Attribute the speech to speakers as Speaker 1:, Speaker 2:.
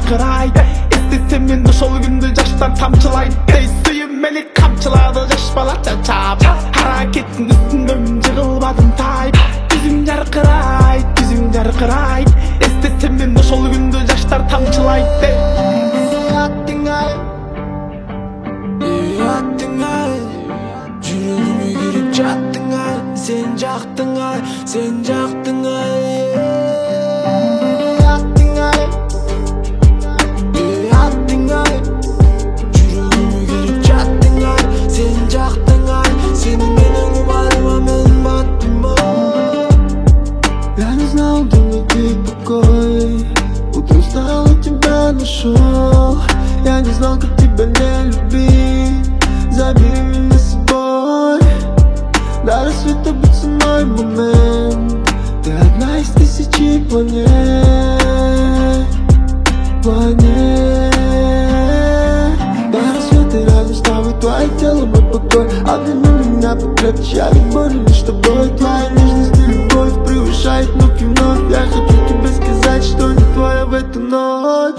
Speaker 1: жарқырайды. Естесем мен де сол күнді жаштар тамшылайды. Ей сүйім мені қамшылады жас бала чачап. Харакеттің үстіндемін жығылмадым тайып. Жүзім жарқырайды. Естесем мен де сол күнді жаштар тамшылайды.
Speaker 2: Аттыңай, жүрегіме керек жаттыңай. Сен жақтыңай, сен жақтыңай. Аттыңай, жүрегіме керек жаттыңай. Сен жақтыңай, сенің менің ұмарыма мен баттым.
Speaker 3: Я не знал, думал, ты покой. Утром встал и тебя нашел. Я не знал, как тебя не любить. Забери меня с собой. До рассвета будь со мной момент. Ты одна из тысячи планет. До рассвета рядом с тобой. Твое тело, мой покой. Обними меня покрепче. Я ведь борю лишь с тобой. Твоя нежность и любовь превышает вновь и вновь. Я хочу тебе сказать, что не твоя в эту ночь.